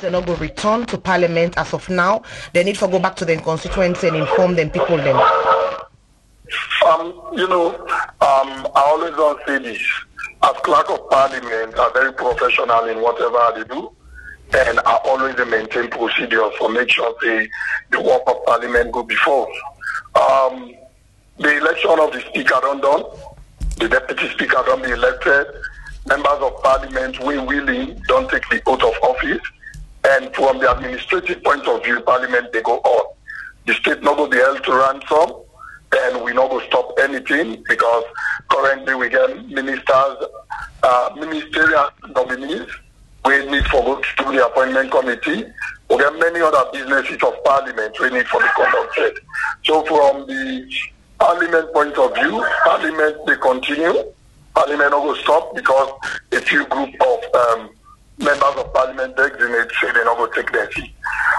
They're not going to return to Parliament as of now. They need to go back to their constituency and inform them, people them. I always don't say this. As clerk of Parliament, are very professional in whatever they do, and I always maintain procedures for make sure the work of Parliament go before. The election of the Speaker done. The Deputy Speaker don't be elected. Members of Parliament, we willing, don't take the oath of office. And from the administrative point of view, Parliament, they go on. The state not going to be held to ransom, and we not going to stop anything, because currently we get ministers, ministerial nominees. We need for go to the appointment committee. We get many other businesses of Parliament we need for the conducted. So from the Parliament point of view, Parliament, they continue. Parliament not going to stop, because a few group of members of Parliament designate say they're not going to take their seat.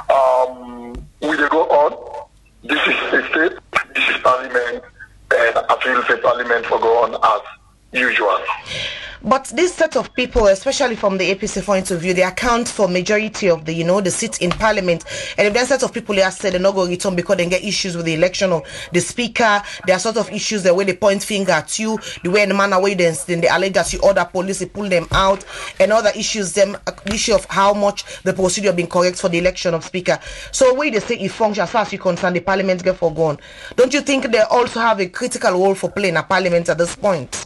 We they go on. This is a state, this is Parliament, and I feel the Parliament will go on as usual. But this set of people, especially from the APC point of view, they account for majority of the, the seats in Parliament. And if that set of people, they have said they're not going to return because they get issues with the election of the Speaker, there are sort of issues the way they point finger at you, the way the manner way they allege that you order police, they pull them out, and other issues, the issue of how much the procedure been correct for the election of Speaker. So where they say it functions, as far as you concern, the Parliament get forgone. Don't you think they also have a critical role for playing a Parliament at this point?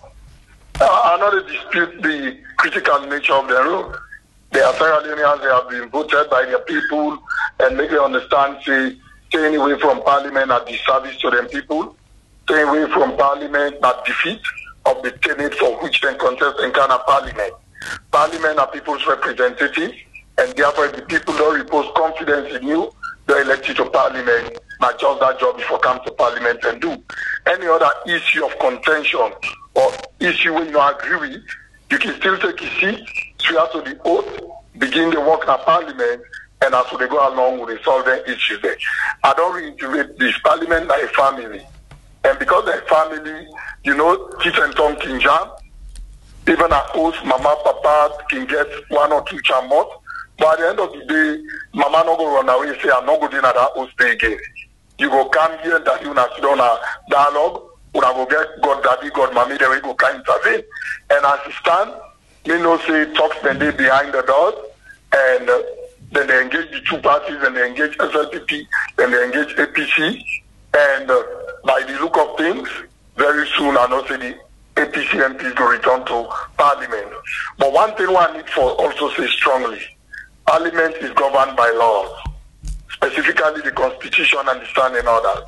I know they dispute the critical nature of their role. They are Sierra Leoneans, they have been voted by their people, and make them understand, staying away from Parliament at disservice to them people, staying away from Parliament at defeat of the tenet for which they contest in Ghana Parliament. Parliament are people's representatives, and therefore if the people don't repose confidence in you, they're elected to Parliament, not just that job before come to Parliament and do. Any other issue of contention or issue when you agree with, you can still take a seat, swear to the oath, begin the work in Parliament, and as they go along with the solving issues there. I don't reiterate this. Parliament are a family. And because they're a family, teeth and tongue can jam. Even a host, mama, papa can get one or two chamot. But at the end of the day, mama not go run away and say, I'm not going to do that host day again. You go come here and that you sit down a dialogue. When I go get God daddy, God mommy, then we go kind intervene. And as it stand, say talks then they behind the doors, and then they engage the two parties, and they engage SLPP, then they engage APC, and by the look of things, very soon I know say the APC MPs will return to Parliament. But one thing I need for also say strongly, Parliament is governed by laws, specifically the Constitution and the standing orders.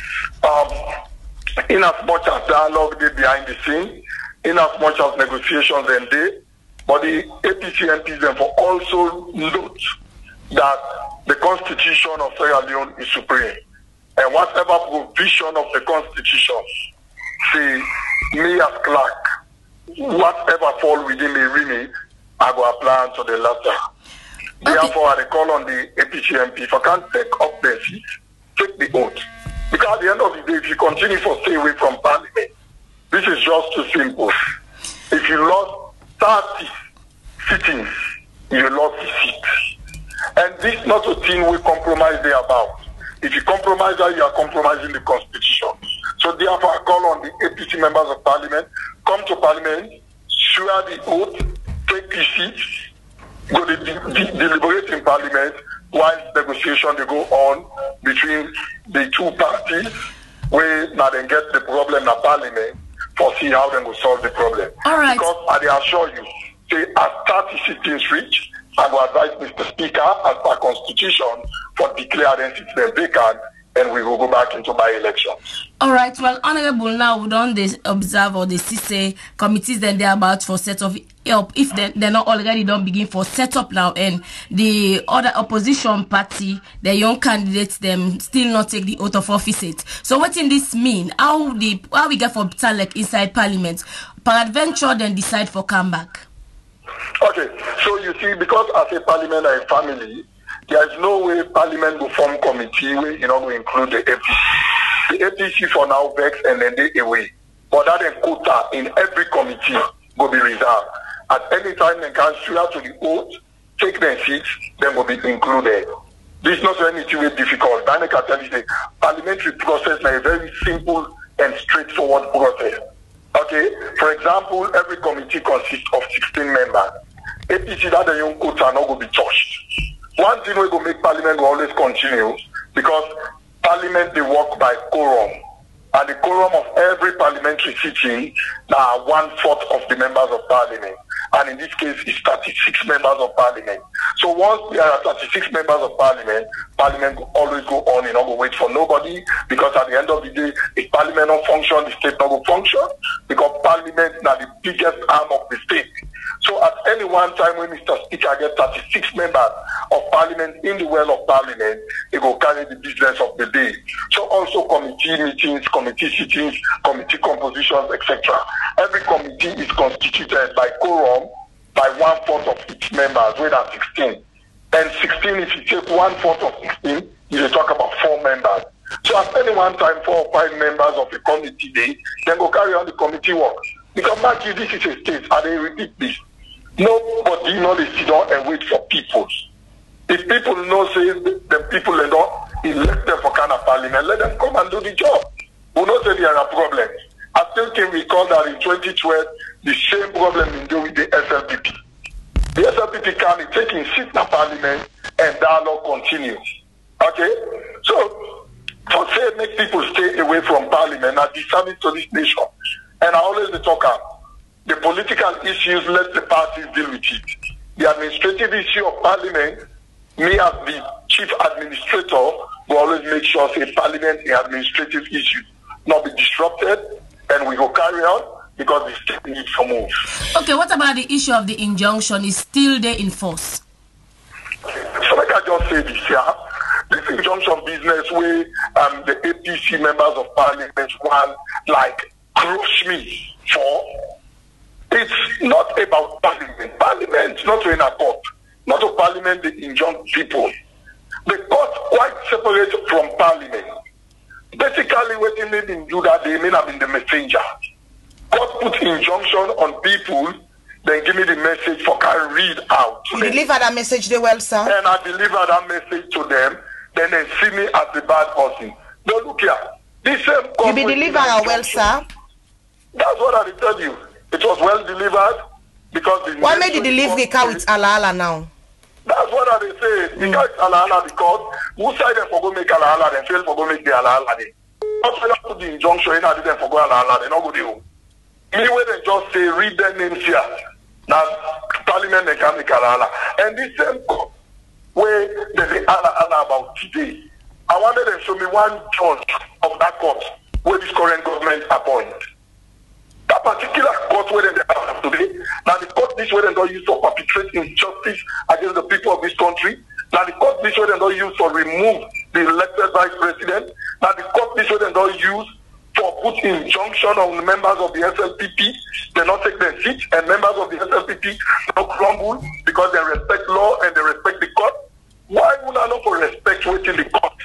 In as much as dialogue they behind the scene, in as much as negotiations and they, but the APC MPs then for also note that the Constitution of Sierra Leone is supreme. And whatever provision of the Constitution, say, me as clerk, whatever fall within the remit, I go apply to the latter. Okay. Therefore, I call on the APC MP, if I can't take up their seat, take the oath. Because at the end of the day, if you continue to stay away from Parliament, this is just too simple. If you lost 30 sittings, you lost the seat. And this is not a thing we compromise there about. If you compromise that, you are compromising the Constitution. So therefore, I call on the APC members of Parliament, come to Parliament, swear the oath, take the seats, go to deliberate in Parliament, while negotiation they go on between the two parties, where now they get the problem in Parliament for see how they will solve the problem. All right. Because I assure you, say as 30 sittings reach, I will advise Mr. Speaker as per Constitution for declaring them vacant, and we will go back into by-elections. All right. Well, Honorable, now we don't observe or they say committees then they're about for set of help if they're not already don't begin for set up now, and the other opposition party, the young candidates, them still not take the oath of office. So what in this mean? How we get for Talek inside Parliament? Peradventure then decide for comeback. Okay, so you see, because as a Parliament and a family, there is no way Parliament will form committee where will include the APC. The APC for now vex and then they away. But that quota in every committee will be reserved. At any time they can swear to the oath take their seats, then will be included. This is not anything very difficult. I can tell you the parliamentary process is a very simple and straightforward process. Okay? For example, every committee consists of 16 members. APC that the young courts are not going to be touched. One thing we go make parliament will always continue because parliament they work by quorum. And the quorum of every parliamentary sitting are 1/4 of the members of parliament. And in this case, it's 36 members of parliament. So once there are 36 members of parliament, parliament will always go on and not go wait for nobody, because at the end of the day, if parliament don't function, the state not will function, because parliament is the biggest arm of the state. So at any one time when Mr. Speaker gets 36 members of parliament in the well of parliament, he will carry the business of the day. So also committee meetings, committee sittings, committee compositions, etc. Every committee is constituted by quorum by 1/4 of its members, where there are 16. And 16, if you take 1/4 of 16, you talk about 4 members. So at any one time, 4 or 5 members of a committee day, then go carry on the committee work. Because back here, this is a state, and they repeat this. Nobody they sit down and wait for people. If people know, say, the people they don't elect them for kind of parliament, let them come and do the job. We know that there are problems. I still can recall that in 2012, the same problem in doing with the SLPP. The SLPP can take in seat in parliament and dialogue continues. Okay? So, for say make people stay away from parliament and disservice to this nation. And I always talk about the political issues, let the parties deal with it. The administrative issue of parliament, me as the chief administrator, will always make sure say parliament and administrative issues not be disrupted, and we go carry on because the state needs to move. Okay, what about the issue of the injunction? Is still there in force? So like I just said this, yeah, this injunction business where the APC members of parliament want like crush me for. It's not about parliament. Parliament is not in a court. Not a parliament they injunct people. The court quite separate from parliament. Basically, what they made in do that, they may have been the messenger. Court put injunction on people, then give me the message for can read out. You deliver that message they well, sir? And I deliver that message to them, then they see me as the bad person. No, look here. This same you be delivered well, sir? That's what I tell you. It was well delivered because the why made you deliver the car with Alaala now? That's what I say. The car is Alaala because who side them for go make Alaala, then fail for go make the Alaala. Not when I put the injunction in, I didn't for go Alaala, they not go do. Me when they just say read their names here. Now parliament they can make Alaala. And this same court where they say Alaala about today, I wanted them to show me one judge of that court where this current government appoint. That particular court where they are today, now the court this way they don't use to perpetrate injustice against the people of this country. Now the court this way they don't use to remove the elected vice president. Now the court this way they don't use for put injunction on the members of the SLPP. They not take their seat, and members of the SLPP don't crumble because they respect law and they respect the court. Why would I not for respect waiting the court?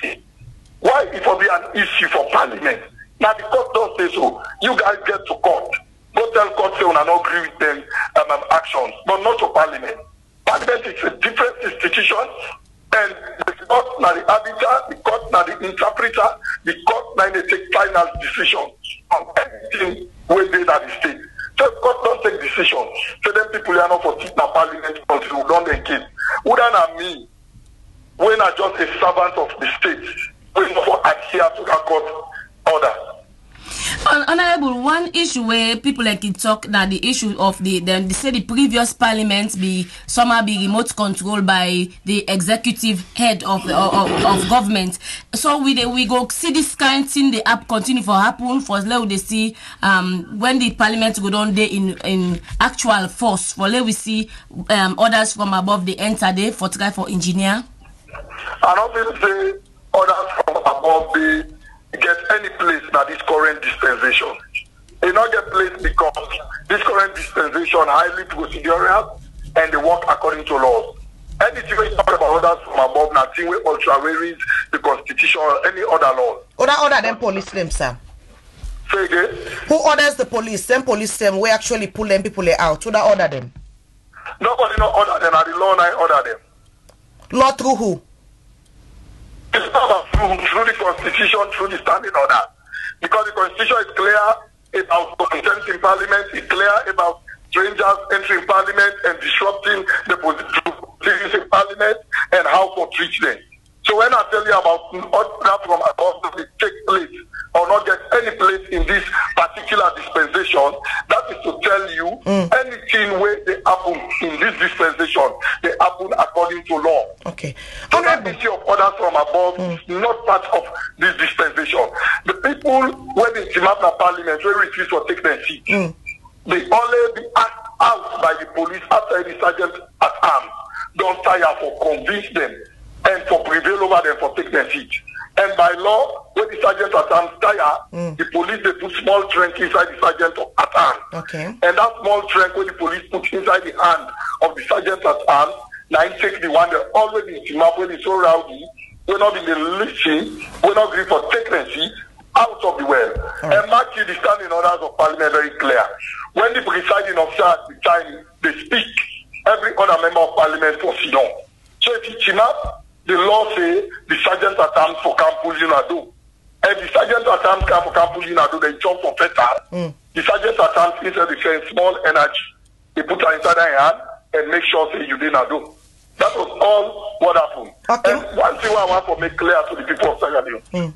Why it will be an issue for parliament? Now the court don't say so. You guys get to court. Go tell court say we not agree with them actions, but not to parliament. Parliament is a different institution, and the court now the arbiter, the court now the interpreter, the court now they take final decision on everything where they are the state. So the court don't take decisions. So then people are not for sit in parliament until we don't engage. Wouldn't I mean when I just a servant of the state, when for adhere to that court order? Honorable, one issue where people like to talk now the issue of they say the previous parliament somehow be remote controlled by the executive head of government. So we go see this kind of thing the app continue for happen for let we see when the parliament go down there in actual force for let we see orders from above they enter there for try for engineer. I don't feel say orders from above they get any place now this current dispensation. They not get place because this current dispensation highly procedural and they work according to laws. Anything we talk about orders from above, nothing we ultramarines the constitution or any other laws. Order them police them, sir. Say again? Who orders the police? Them police them we actually pull them people out. Who that order them? Nobody no order them, and the law I order them. Law through who? It's not about through the Constitution, through the standing order. Because the Constitution is clear about contempt in Parliament, it's clear about strangers entering Parliament and disrupting the positions in Parliament and how to treat them. So when I tell you about order from above that take place or not get any place in this particular dispensation, that is to tell you anything where they happen in this dispensation, they happen according to law. Okay. So that issue of orders from above is not part of this dispensation. The people when they came out of Parliament, when refuse to take their seat, they only be asked out by the police after the sergeant at arms don't tire for convince them and for prevail over them for take their seat. And by law, when the sergeant at arms tire, the police they put small trunk inside the sergeant at arms. Okay. And that small trunk when the police put inside the hand of the sergeant at arms, now he take the one that already in team up when he's so rowdy, we're not in the listen, we're not agreeing for take their seat out of the well. Right. And mark the standing orders of Parliament very clear. When the presiding officer at the time they speak, every other member of Parliament proceed on. So if it's enough, the law say the sergeant at arms for Campus Unado. And the sergeant at arms come for Campus Unado, they jump for fetal. The sergeant at arms instead of saying small energy, they put her inside her hand and make sure say you didn't do. That was all what happened. Okay. And one thing I want to make clear to the people of Sierra Leone.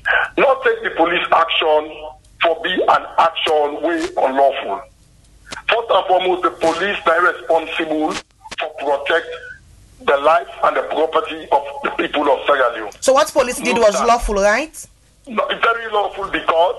Not take the police action for be an action way unlawful. First and foremost, the police are responsible for protect the life and the property of the people of Sierra Leone. So what police did was lawful, right? No, it's very lawful because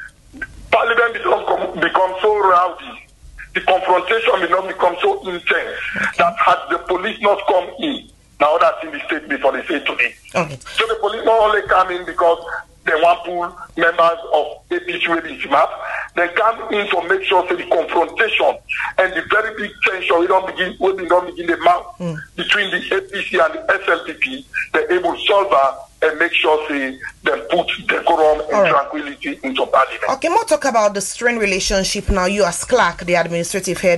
Parliament become so rowdy. The confrontation will not become so intense that had the police not come in, now that's in the state before they say today. Okay. So the police not only come in because they want pull members of APC with this map, they come in to make sure that the confrontation and the very big tension we don't begin the mouth between the APC and the SLPP, they're able to solve that and make sure they put decorum and tranquility into Parliament. Okay, more talk about the strained relationship now you as Clark, the administrative head,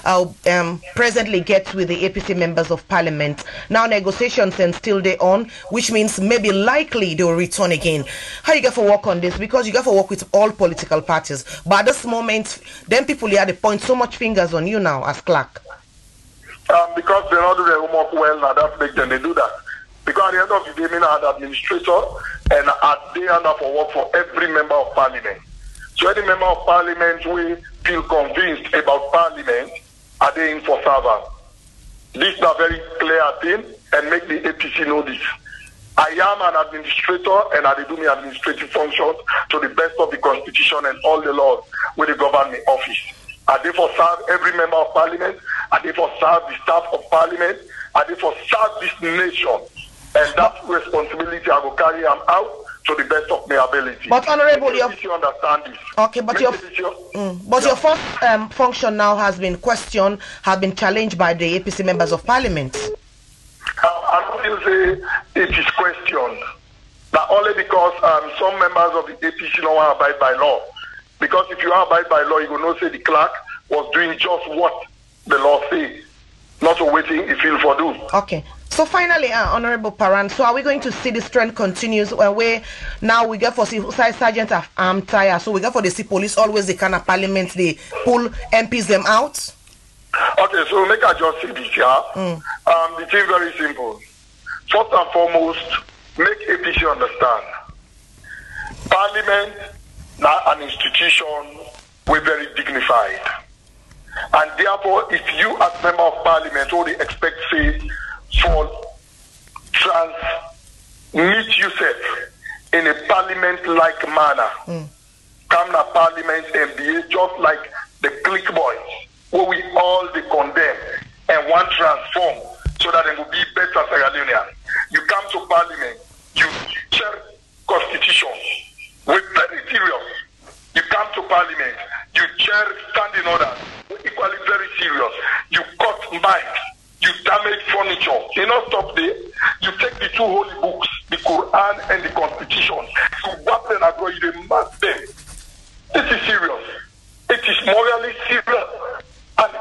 presently get with the APC members of Parliament. Now negotiations and still they on, which means maybe likely they will return again. How you get for work on this? Because you got to work with all political parties. But at this moment, then people here they point so much fingers on you now as Clark. Because they don't do their homework well, now that make them they do that. Because at the end of the day, I'm an administrator and they are not for work for every member of Parliament. So any member of Parliament will feel convinced about Parliament, are they in for servant? This is a very clear thing and make the APC know this. I am an administrator and I do my administrative functions to the best of the Constitution and all the laws with the government office. I therefore serve every member of Parliament. I therefore serve the staff of Parliament. I therefore serve this nation. And that responsibility I will carry out to the best of my ability. But Honorable, you understand this. Okay, but your first function now has been questioned, has been challenged by the APC members of Parliament. I don't say it is questioned. But only because some members of the APC don't want to abide by law. Because if you abide by law, you will not say the clerk was doing just what the law says, not waiting if you for do. Okay. So finally, Honorable Paran, so are we going to see this trend continues where now we get for sergeant of armed tire, so we get for the see police always the kind of Parliament they pull MPs them out? Okay, so make I just say this, yeah. The thing very simple. First and foremost, make APC understand. Parliament now an institution we're very dignified. And therefore, if you as member of Parliament only expect say for transmit yourself in a parliament-like manner, come to Parliament and behave just like the click boys, where we all they condemn and want transform so that they will be better Sierra Leonean. You come to Parliament, you share Constitution, we're very serious. You come to Parliament, you share standing orders, we're equally very serious. You cut bikes, you damage furniture. You not stop there. You take the two holy books, the Quran and the Constitution, you wrap them and go, you mass them. This is serious. It is morally serious and it is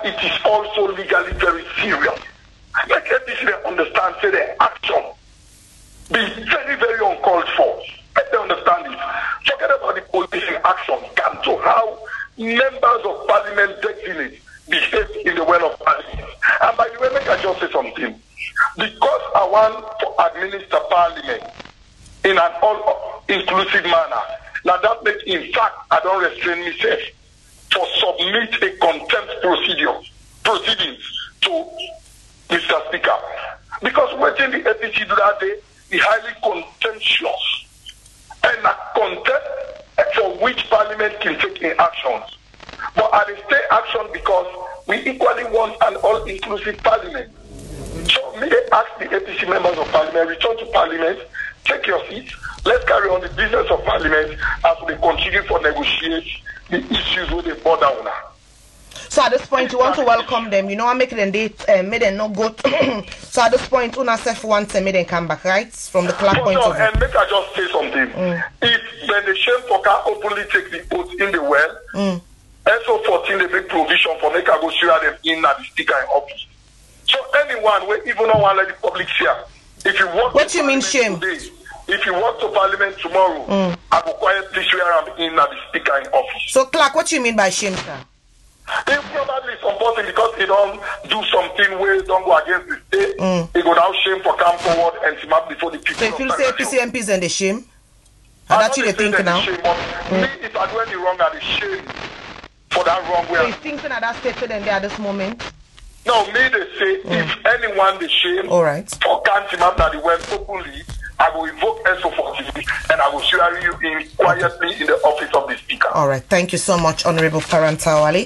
also legally very serious. Make APC understand, say the action be very, very uncalled for. Let them understand it. Forget about the policing action. Come to how members of parliament designate behave in the well of parliament. And by the way, make I just say something. Because I want to administer parliament in an all-inclusive manner, now that makes, in fact, I don't restrain myself to submit a contempt proceedings to Mr. Speaker. Because waiting the APC do that day, the highly contentious and a contempt for which parliament can take in actions. But I stay action because we equally want an all-inclusive parliament. So may I ask the APC members of parliament, return to parliament, take your seats, let's carry on the business of parliament as we continue to negotiate the issues with the border owner. So at this point, you want to welcome them. You know, I'm making them date, made them not go. So at this point, UNASEF wants to make them come back, right? From the clerk point of view. And make I just say something. If when the shame for can openly take the oath in the well, SO 14 they make provision for make I go swear them in at the speaker in office. So anyone will even not want to let the public share. If you want what you mean shame? Today, if you walk to parliament tomorrow, I will quietly swear I'm in at the speaker in office. So Clark, what you mean by shame, sir? If probably some person because he don't do something where don't go against the state, he go now shame for come forward and team up before the people. So if you say APC MPs and the shame, and that's what you think now? Shame, me, if I do any wrong, I be shame for that wrong way. So you think that that's stated in there at this moment? No, me they say if anyone they shame, all right, for can't team up that the well openly, I will invoke SO 14 and I will swear you in quietly in the office of the speaker. All right, thank you so much, Honorable Farantawali.